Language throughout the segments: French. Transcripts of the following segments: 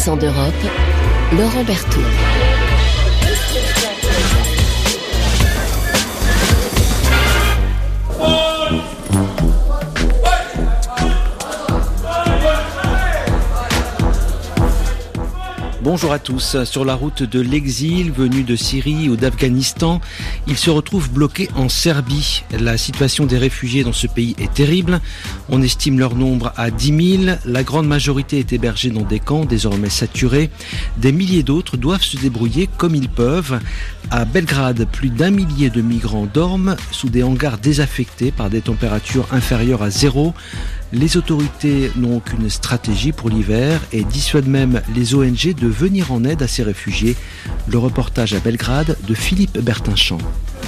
Accent d'Europe, Laurent Berthoud. Bonjour à tous. Sur la route de l'exil, venu de Syrie ou d'Afghanistan, ils se retrouvent bloqués en Serbie. La situation des réfugiés dans ce pays est terrible. On estime leur nombre à 10 000. La grande majorité est hébergée dans des camps désormais saturés. Des milliers d'autres doivent se débrouiller comme ils peuvent. À Belgrade, plus d'1 millier de migrants dorment sous des hangars désaffectés par des températures inférieures à 0. Les autorités n'ont aucune stratégie pour l'hiver et dissuadent même les ONG de venir en aide à ces réfugiés. Le reportage à Belgrade de Philippe Bertinchamp.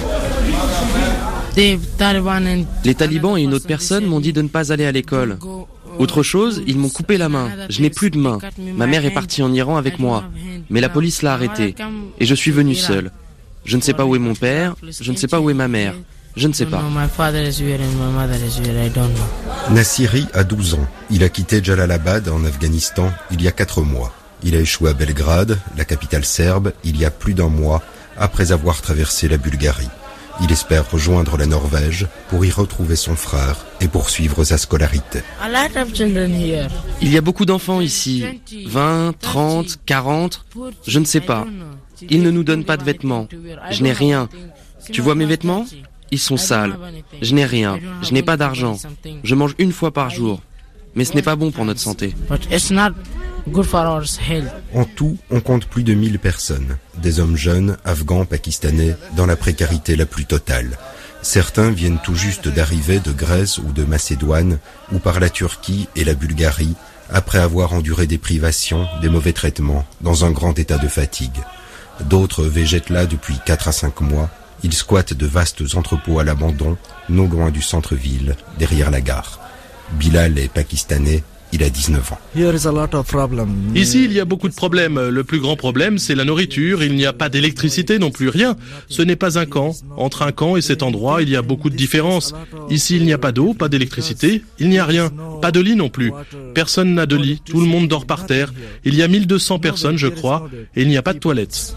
Les talibans et une autre personne m'ont dit de ne pas aller à l'école. Autre chose, ils m'ont coupé la main. Je n'ai plus de main. Ma mère est partie en Iran avec moi, mais la police l'a arrêtée et je suis venu seul. Je ne sais pas où est mon père, je ne sais pas où est ma mère. Je ne sais pas. Nassiri a 12 ans. Il a quitté Jalalabad en Afghanistan il y a 4 mois. Il a échoué à Belgrade, la capitale serbe, il y a plus d'1 mois, après avoir traversé la Bulgarie. Il espère rejoindre la Norvège pour y retrouver son frère et poursuivre sa scolarité. Il y a beaucoup d'enfants ici. 20, 30, 40, je ne sais pas. Ils ne nous donnent pas de vêtements. Je n'ai rien. Tu vois mes vêtements ? Ils sont sales. Je n'ai rien. Je n'ai pas d'argent. Je mange 1 fois par jour. Mais ce n'est pas bon pour notre santé. En tout, on compte plus de 1000 personnes. Des hommes jeunes, afghans, pakistanais, dans la précarité la plus totale. Certains viennent tout juste d'arriver de Grèce ou de Macédoine, ou par la Turquie et la Bulgarie, après avoir enduré des privations, des mauvais traitements, dans un grand état de fatigue. D'autres végètent là depuis 4 à 5 mois. Ils squattent de vastes entrepôts à l'abandon, non loin du centre-ville, derrière la gare. Bilal est pakistanais, il a 19 ans. Ici, il y a beaucoup de problèmes. Le plus grand problème, c'est la nourriture. Il n'y a pas d'électricité non plus, rien. Ce n'est pas un camp. Entre un camp et cet endroit, il y a beaucoup de différences. Ici, il n'y a pas d'eau, pas d'électricité. Il n'y a rien. Pas de lit non plus. Personne n'a de lit. Tout le monde dort par terre. Il y a 1200 personnes, je crois, et il n'y a pas de toilettes.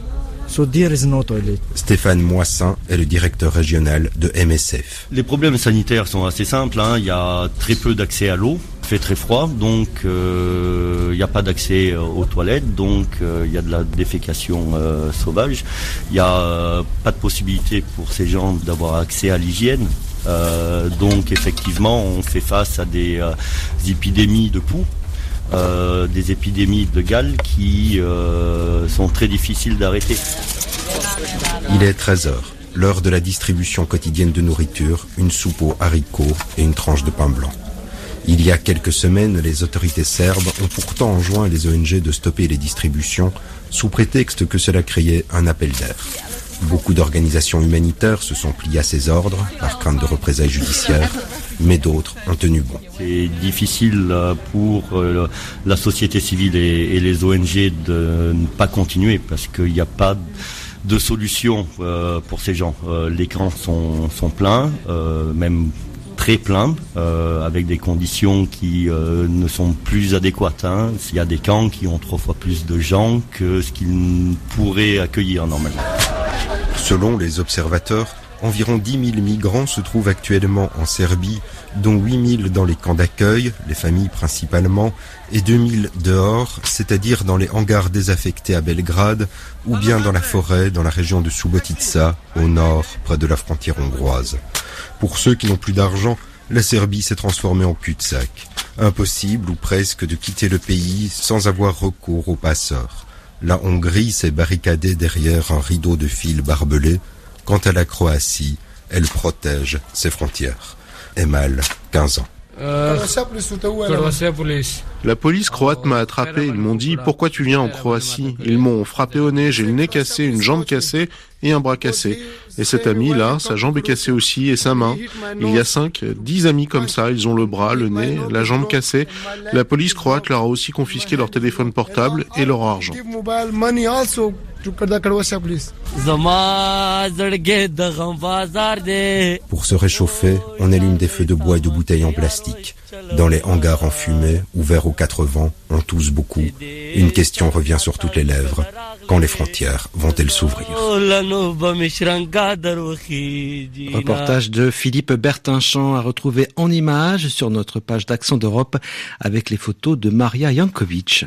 Stéphane Moissin est le directeur régional de MSF. Les problèmes sanitaires sont assez simples. Il y a très peu d'accès à l'eau. Il fait très froid, donc il n'y a pas d'accès aux toilettes, donc il y a de la défécation sauvage. Il n'y a pas de possibilité pour ces gens d'avoir accès à l'hygiène. Donc effectivement, on fait face à des épidémies de poux. Des épidémies de gale qui sont très difficiles d'arrêter. Il est 13h, l'heure de la distribution quotidienne de nourriture, une soupe aux haricots et une tranche de pain blanc. Il y a quelques semaines, les autorités serbes ont pourtant enjoint les ONG de stopper les distributions sous prétexte que cela créait un appel d'air. Beaucoup d'organisations humanitaires se sont pliées à ces ordres par crainte de représailles judiciaires, mais d'autres ont tenu bon. C'est difficile pour la société civile et les ONG de ne pas continuer parce qu'il n'y a pas de solution pour ces gens. Les camps sont pleins, même très pleins, avec des conditions qui ne sont plus adéquates. Il y a des camps qui ont 3 fois plus de gens que ce qu'ils pourraient accueillir normalement. Selon les observateurs, environ 10 000 migrants se trouvent actuellement en Serbie, dont 8 000 dans les camps d'accueil, les familles principalement, et 2 000 dehors, c'est-à-dire dans les hangars désaffectés à Belgrade, ou bien dans la forêt, dans la région de Subotica, au nord, près de la frontière hongroise. Pour ceux qui n'ont plus d'argent, la Serbie s'est transformée en cul-de-sac. Impossible ou presque de quitter le pays sans avoir recours aux passeurs. La Hongrie s'est barricadée derrière un rideau de fil barbelé. Quant à la Croatie, elle protège ses frontières. Emal, 15 ans. La police croate m'a attrapé, ils m'ont dit « Pourquoi tu viens en Croatie ?» Ils m'ont frappé au nez, j'ai le nez cassé, une jambe cassée et un bras cassé. Et cet ami là, sa jambe est cassée aussi et sa main. Il y a 10 amis comme ça, ils ont le bras, le nez, la jambe cassée. La police croate leur a aussi confisqué leur téléphone portable et leur argent. Pour se réchauffer, on allume des feux de bois et de bouteilles en plastique. Dans les hangars enfumés, ouverts aux quatre vents, on tousse beaucoup. Une question revient sur toutes les lèvres. Quand les frontières vont-elles s'ouvrir? Reportage de Philippe Bertinchamp à retrouver en images sur notre page d'Accent d'Europe avec les photos de Maria Jankovic.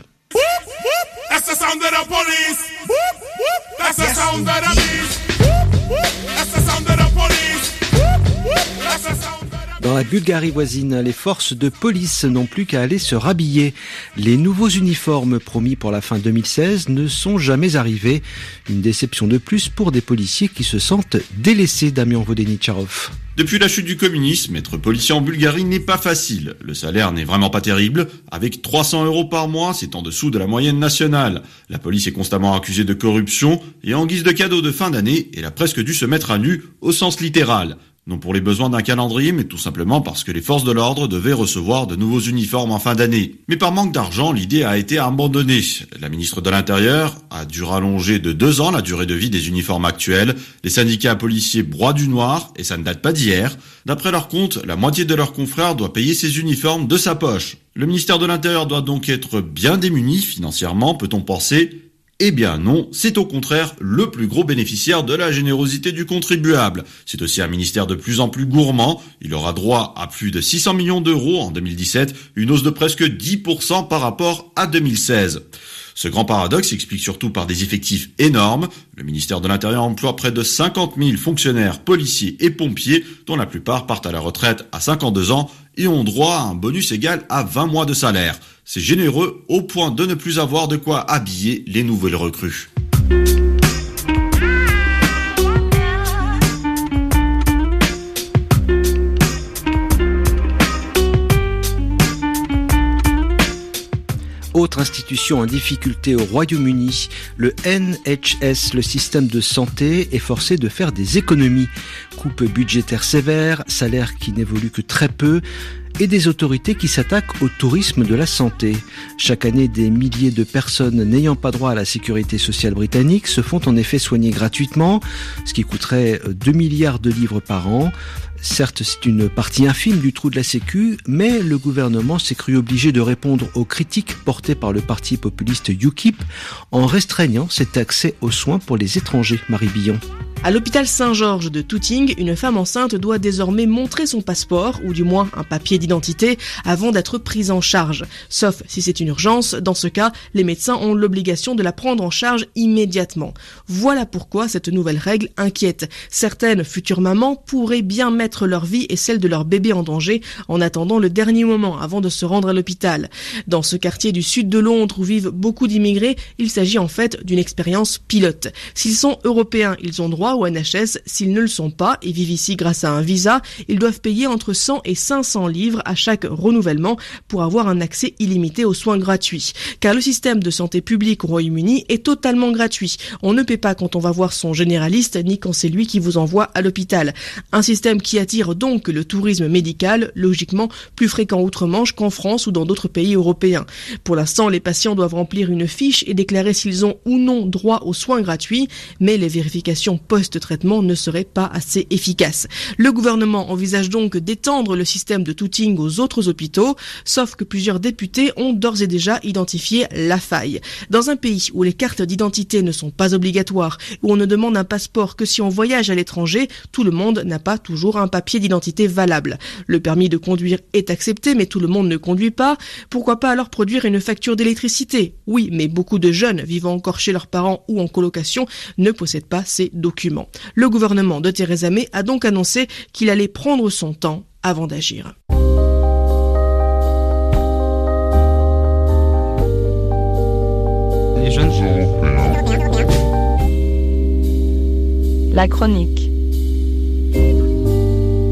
Dans la Bulgarie voisine, les forces de police n'ont plus qu'à aller se rhabiller. Les nouveaux uniformes promis pour la fin 2016 ne sont jamais arrivés. Une déception de plus pour des policiers qui se sentent délaissés, Damien Vodeničarov. Depuis la chute du communisme, être policier en Bulgarie n'est pas facile. Le salaire n'est vraiment pas terrible. Avec 300 € par mois, c'est en dessous de la moyenne nationale. La police est constamment accusée de corruption et en guise de cadeau de fin d'année, elle a presque dû se mettre à nu au sens littéral. Non pour les besoins d'un calendrier, mais tout simplement parce que les forces de l'ordre devaient recevoir de nouveaux uniformes en fin d'année. Mais par manque d'argent, l'idée a été abandonnée. La ministre de l'Intérieur a dû rallonger de 2 ans la durée de vie des uniformes actuels. Les syndicats policiers broient du noir, et ça ne date pas d'hier. D'après leur compte, la moitié de leurs confrères doit payer ces uniformes de sa poche. Le ministère de l'Intérieur doit donc être bien démuni financièrement, peut-on penser ? Eh bien non, c'est au contraire le plus gros bénéficiaire de la générosité du contribuable. C'est aussi un ministère de plus en plus gourmand. Il aura droit à plus de 600 millions d'euros en 2017, une hausse de presque 10% par rapport à 2016. Ce grand paradoxe s'explique surtout par des effectifs énormes. Le ministère de l'Intérieur emploie près de 50 000 fonctionnaires, policiers et pompiers, dont la plupart partent à la retraite à 52 ans et ont droit à un bonus égal à 20 mois de salaire. C'est généreux au point de ne plus avoir de quoi habiller les nouvelles recrues. Autre institution en difficulté au Royaume-Uni, le NHS, le système de santé, est forcé de faire des économies. Coupes budgétaires sévères, salaires qui n'évoluent que très peu, et des autorités qui s'attaquent au tourisme de la santé. Chaque année, des milliers de personnes n'ayant pas droit à la sécurité sociale britannique se font en effet soigner gratuitement, ce qui coûterait 2 milliards de livres par an. Certes, c'est une partie infime du trou de la Sécu, mais le gouvernement s'est cru obligé de répondre aux critiques portées par le parti populiste UKIP en restreignant cet accès aux soins pour les étrangers. Marie Billon. À l'hôpital Saint-Georges de Tooting, une femme enceinte doit désormais montrer son passeport, ou du moins un papier d'identité, avant d'être prise en charge. Sauf si c'est une urgence, dans ce cas, les médecins ont l'obligation de la prendre en charge immédiatement. Voilà pourquoi cette nouvelle règle inquiète. Certaines futures mamans pourraient bien mettre leur vie et celle de leur bébé en danger en attendant le dernier moment avant de se rendre à l'hôpital. Dans ce quartier du sud de Londres où vivent beaucoup d'immigrés, il s'agit en fait d'une expérience pilote. S'ils sont européens, ils ont droit au NHS. S'ils ne le sont pas et vivent ici grâce à un visa, ils doivent payer entre 100 et 500 livres à chaque renouvellement pour avoir un accès illimité aux soins gratuits. Car le système de santé publique au Royaume-Uni est totalement gratuit. On ne paie pas quand on va voir son généraliste ni quand c'est lui qui vous envoie à l'hôpital. Un système qui attire donc le tourisme médical, logiquement plus fréquent outre-Manche qu'en France ou dans d'autres pays européens. Pour l'instant, les patients doivent remplir une fiche et déclarer s'ils ont ou non droit aux soins gratuits, mais les vérifications post-traitement ne seraient pas assez efficaces. Le gouvernement envisage donc d'étendre le système de Tooting aux autres hôpitaux, sauf que plusieurs députés ont d'ores et déjà identifié la faille. Dans un pays où les cartes d'identité ne sont pas obligatoires, où on ne demande un passeport que si on voyage à l'étranger, tout le monde n'a pas toujours un papier d'identité valable. Le permis de conduire est accepté, mais tout le monde ne conduit pas. Pourquoi pas alors produire une facture d'électricité ? Oui, mais beaucoup de jeunes vivant encore chez leurs parents ou en colocation ne possèdent pas ces documents. Le gouvernement de Theresa May a donc annoncé qu'il allait prendre son temps avant d'agir. Les jeunes La chronique.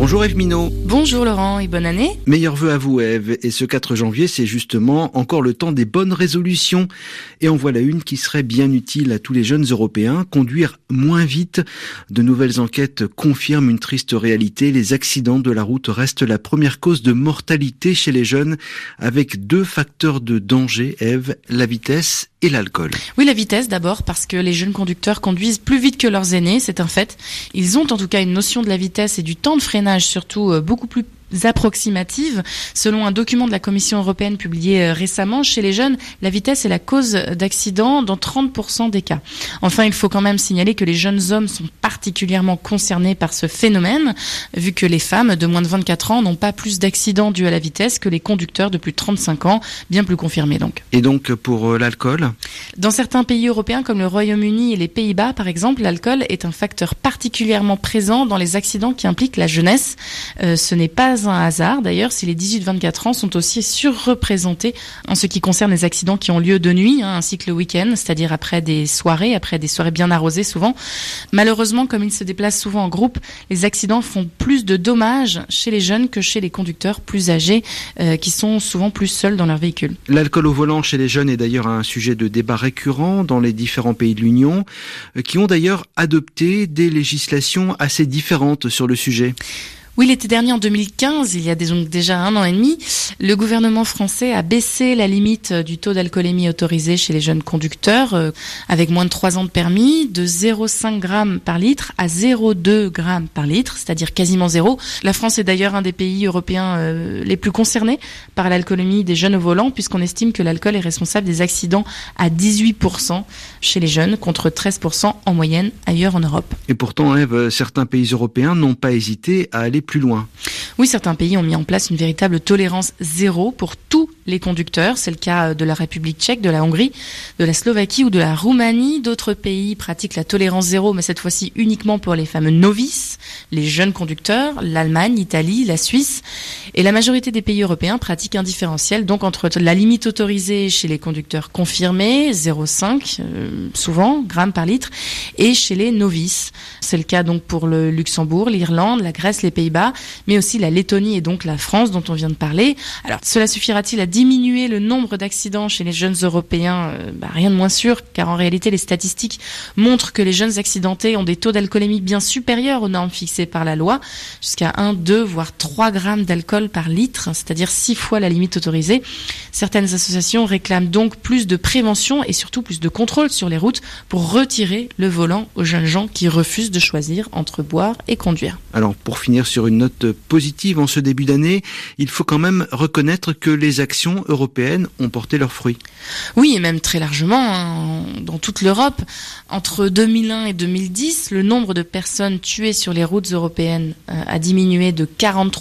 Bonjour Ève Minot. Bonjour Laurent et bonne année. Meilleurs vœux à vous Ève. Et ce 4 janvier, c'est justement encore le temps des bonnes résolutions. Et en voilà une qui serait bien utile à tous les jeunes Européens. Conduire moins vite. De nouvelles enquêtes confirment une triste réalité. Les accidents de la route restent la première cause de mortalité chez les jeunes, avec 2 facteurs de danger, Ève, la vitesse et l'alcool. Oui, la vitesse d'abord, parce que les jeunes conducteurs conduisent plus vite que leurs aînés, c'est un fait. Ils ont en tout cas une notion de la vitesse et du temps de freinage surtout beaucoup plus approximative. Selon un document de la Commission européenne publié récemment, chez les jeunes, la vitesse est la cause d'accidents dans 30% des cas. Enfin, il faut quand même signaler que les jeunes hommes sont particulièrement concernés par ce phénomène, vu que les femmes de moins de 24 ans n'ont pas plus d'accidents dus à la vitesse que les conducteurs de plus de 35 ans, bien plus confirmés donc. Et donc pour l'alcool ? Dans certains pays européens comme le Royaume-Uni et les Pays-Bas par exemple, l'alcool est un facteur particulièrement présent dans les accidents qui impliquent la jeunesse. Ce n'est pas un hasard d'ailleurs si les 18-24 ans sont aussi surreprésentés en ce qui concerne les accidents qui ont lieu de nuit, ainsi que le week-end, c'est-à-dire après des soirées bien arrosées souvent. Malheureusement, comme ils se déplacent souvent en groupe, les accidents font plus de dommages chez les jeunes que chez les conducteurs plus âgés qui sont souvent plus seuls dans leur véhicule. L'alcool au volant chez les jeunes est d'ailleurs un sujet de débat récurrent dans les différents pays de l'Union qui ont d'ailleurs adopté des législations assez différentes sur le sujet. Oui, l'été dernier, en 2015, il y a donc déjà 1 an et demi, le gouvernement français a baissé la limite du taux d'alcoolémie autorisé chez les jeunes conducteurs avec moins de 3 ans de permis, de 0,5 g par litre à 0,2 g par litre, c'est-à-dire quasiment zéro. La France est d'ailleurs un des pays européens les plus concernés par l'alcoolémie des jeunes au volant, puisqu'on estime que l'alcool est responsable des accidents à 18% chez les jeunes, contre 13% en moyenne ailleurs en Europe. Et pourtant, Ève, certains pays européens n'ont pas hésité à aller plus loin. Oui, certains pays ont mis en place une véritable tolérance zéro pour tous les conducteurs. C'est le cas de la République tchèque, de la Hongrie, de la Slovaquie ou de la Roumanie. D'autres pays pratiquent la tolérance zéro, mais cette fois-ci uniquement pour les fameux novices, les jeunes conducteurs, l'Allemagne, l'Italie, la Suisse. Et la majorité des pays européens pratiquent un différentiel, donc entre la limite autorisée chez les conducteurs confirmés, 0,5 souvent, grammes par litre, et chez les novices. C'est le cas donc pour le Luxembourg, l'Irlande, la Grèce, les Pays-Bas, mais aussi la Lettonie et donc la France dont on vient de parler. Alors, cela suffira-t-il à diminuer le nombre d'accidents chez les jeunes Européens ? Rien de moins sûr, car en réalité, les statistiques montrent que les jeunes accidentés ont des taux d'alcoolémie bien supérieurs aux normes fixées par la loi, jusqu'à 1, 2, voire 3 grammes d'alcool par litre, c'est-à-dire 6 fois la limite autorisée. Certaines associations réclament donc plus de prévention et surtout plus de contrôle sur les routes pour retirer le volant aux jeunes gens qui refusent de choisir entre boire et conduire. Alors, pour finir sur une note positive en ce début d'année, il faut quand même reconnaître que les actions européennes ont porté leurs fruits. Oui, et même très largement, dans toute l'Europe. Entre 2001 et 2010, le nombre de personnes tuées sur les routes européennes a diminué de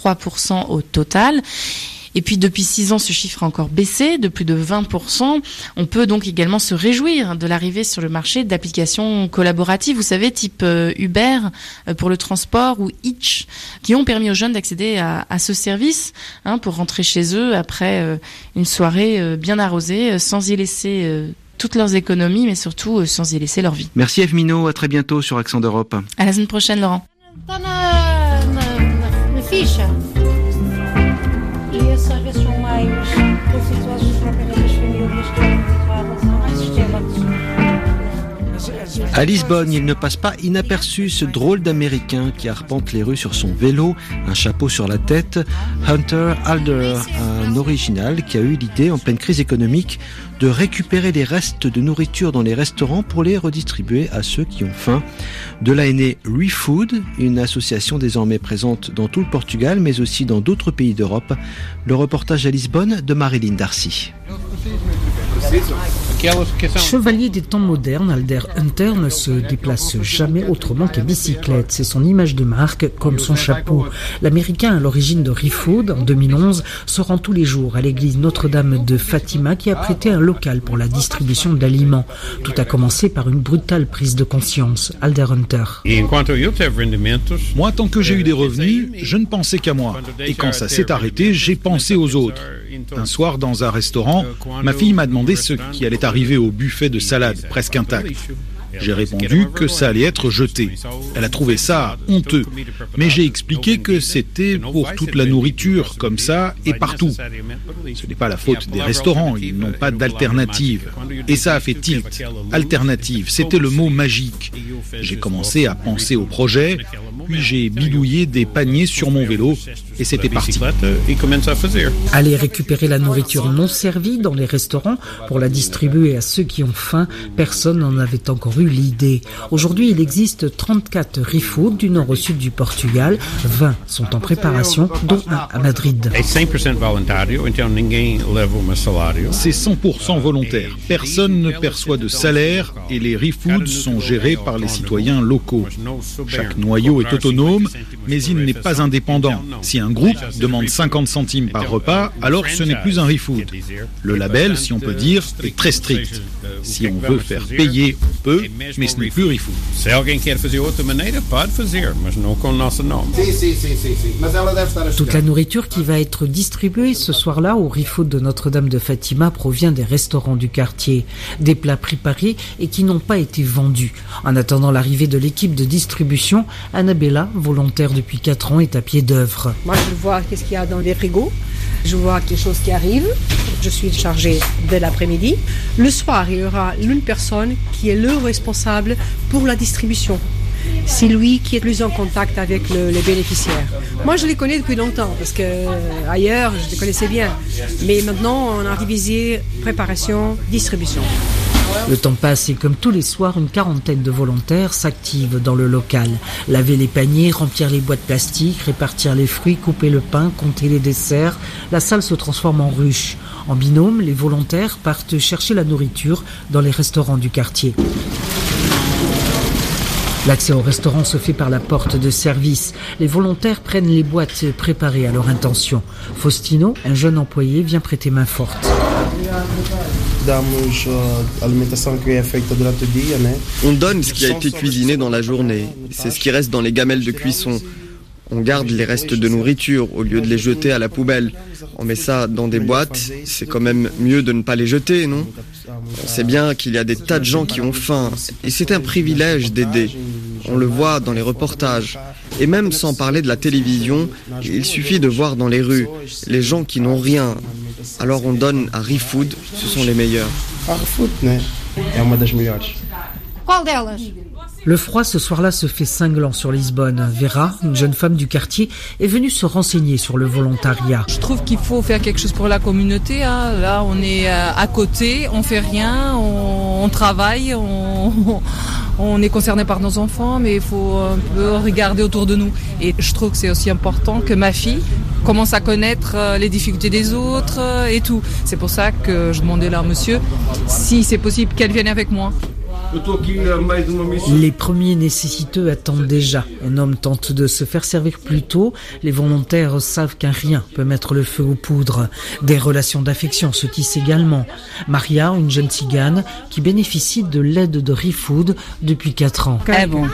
43% au total. Et puis depuis 6 ans, ce chiffre a encore baissé de plus de 20%. On peut donc également se réjouir de l'arrivée sur le marché d'applications collaboratives, vous savez, type Uber pour le transport ou Hitch, qui ont permis aux jeunes d'accéder à ce service pour rentrer chez eux après une soirée bien arrosée, sans y laisser toutes leurs économies, mais surtout sans y laisser leur vie. Merci Ève Minot, à très bientôt sur Accent d'Europe. À la semaine prochaine, Laurent. À Lisbonne, il ne passe pas inaperçu ce drôle d'Américain qui arpente les rues sur son vélo, un chapeau sur la tête. Hunter Alder, un original qui a eu l'idée, en pleine crise économique, de récupérer les restes de nourriture dans les restaurants pour les redistribuer à ceux qui ont faim. De là est né ReFood, une association désormais présente dans tout le Portugal, mais aussi dans d'autres pays d'Europe. Le reportage à Lisbonne de Marilyn Darcy. Chevalier des temps modernes, Alder Hunter ne se déplace jamais autrement qu'à bicyclette. C'est son image de marque, comme son chapeau. L'Américain à l'origine de ReFood, en 2011, se rend tous les jours à l'église Notre-Dame de Fatima qui a prêté un local pour la distribution d'aliments. Tout a commencé par une brutale prise de conscience. Alder Hunter. Moi, tant que j'ai eu des revenus, je ne pensais qu'à moi. Et quand ça s'est arrêté, j'ai pensé aux autres. Un soir, dans un restaurant, ma fille m'a demandé ce qui allait arriver au buffet de salade, presque intact. J'ai répondu que ça allait être jeté. Elle a trouvé ça honteux. Mais j'ai expliqué que c'était pour toute la nourriture, comme ça, et partout. Ce n'est pas la faute des restaurants, ils n'ont pas d'alternative. Et ça a fait tilt. Alternative, c'était le mot magique. J'ai commencé à penser au projet, puis j'ai bidouillé des paniers sur mon vélo, et c'était parti. Aller récupérer la nourriture non servie dans les restaurants pour la distribuer à ceux qui ont faim, personne n'en avait encore eu l'idée. Aujourd'hui, il existe 34 ReFood du nord au sud du Portugal. 20 sont en préparation, dont un à Madrid. C'est 100% volontaire. Personne ne perçoit de salaire et les ReFood sont gérés par les citoyens locaux. Chaque noyau est autonome, mais il n'est pas indépendant. Si un groupe demande 50 centimes par repas, alors ce n'est plus un ReFood. Le label, si on peut dire, est très strict. Si on veut faire payer, on peut, mais ce n'est plus ReFood. Toute la nourriture qui va être distribuée ce soir-là au ReFood de Notre-Dame de Fatima provient des restaurants du quartier. Des plats préparés et qui n'ont pas été vendus. En attendant l'arrivée de l'équipe de distribution, Annabella, volontaire depuis 4 ans, est à pied d'œuvre. Moi, je vois qu'est-ce qu'il y a dans les frigos. Je vois quelque chose qui arrive. Je suis chargée dès l'après-midi. Le soir, il y aura une personne qui est le responsable pour la distribution. C'est lui qui est plus en contact avec les bénéficiaires. Moi, je les connais depuis longtemps parce que ailleurs, je les connaissais bien. Mais maintenant, on a divisé préparation, distribution. Le temps passe et comme tous les soirs, une quarantaine de volontaires s'activent dans le local. Laver les paniers, remplir les boîtes plastiques, répartir les fruits, couper le pain, compter les desserts. La salle se transforme en ruche. En binôme, les volontaires partent chercher la nourriture dans les restaurants du quartier. L'accès au restaurant se fait par la porte de service. Les volontaires prennent les boîtes préparées à leur intention. Faustino, un jeune employé, vient prêter main forte. On donne ce qui a été cuisiné dans la journée. C'est ce qui reste dans les gamelles de cuisson. On garde les restes de nourriture au lieu de les jeter à la poubelle. On met ça dans des boîtes, c'est quand même mieux de ne pas les jeter, non ? On sait bien qu'il y a des tas de gens qui ont faim, et c'est un privilège d'aider. On le voit dans les reportages. Et même sans parler de la télévision, il suffit de voir dans les rues les gens qui n'ont rien. Alors on donne à ReFood, ce sont les meilleurs. Le froid ce soir-là se fait cinglant sur Lisbonne. Vera, une jeune femme du quartier, est venue se renseigner sur le volontariat. Je trouve qu'il faut faire quelque chose pour la communauté. Là, on est à côté, on fait rien, on travaille, on est concerné par nos enfants, mais il faut un peu regarder autour de nous. Et je trouve que c'est aussi important que ma fille commence à connaître les difficultés des autres et tout. C'est pour ça que je demandais là à monsieur si c'est possible qu'elle vienne avec moi. Les premiers nécessiteux attendent déjà. Un homme tente de se faire servir plus tôt. Les volontaires savent qu'un rien peut mettre le feu aux poudres. Des relations d'affection se tissent également. Maria, une jeune tzigane, qui bénéficie de l'aide de ReFood depuis 4 ans.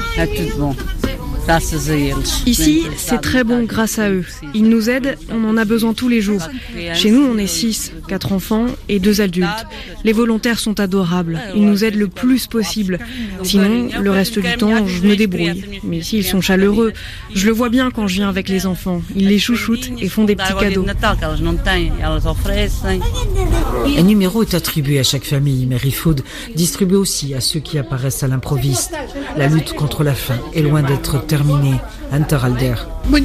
Ici, c'est très bon grâce à eux. Ils nous aident, on en a besoin tous les jours. Chez nous, on est 6, 4 enfants et 2 adultes. Les volontaires sont adorables, ils nous aident le plus possible. Sinon, le reste du temps, je me débrouille. Mais ici, ils sont chaleureux. Je le vois bien quand je viens avec les enfants. Ils les chouchoutent et font des petits cadeaux. Un numéro est attribué à chaque famille, mais ReFood distribue aussi à ceux qui apparaissent à l'improviste. La lutte contre la faim est loin d'être terminée. Hunter Alder.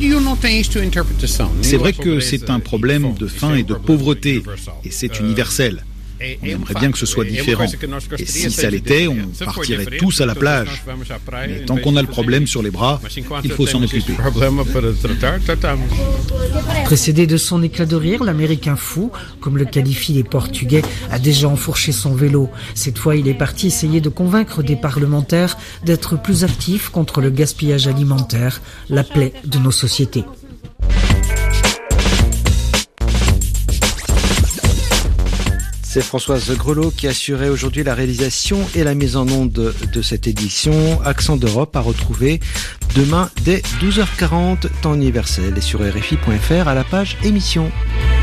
C'est vrai que c'est un problème de faim et de pauvreté, et c'est universel. On aimerait bien que ce soit différent. Et si ça l'était, on partirait tous à la plage. Mais tant qu'on a le problème sur les bras, il faut s'en occuper. Précédé de son éclat de rire, l'Américain fou, comme le qualifient les Portugais, a déjà enfourché son vélo. Cette fois, il est parti essayer de convaincre des parlementaires d'être plus actifs contre le gaspillage alimentaire, la plaie de nos sociétés. C'est Françoise Grelot qui assurait aujourd'hui la réalisation et la mise en onde de cette édition. Accent d'Europe à retrouver demain dès 12h40, temps universel, et sur RFI.fr à la page émission.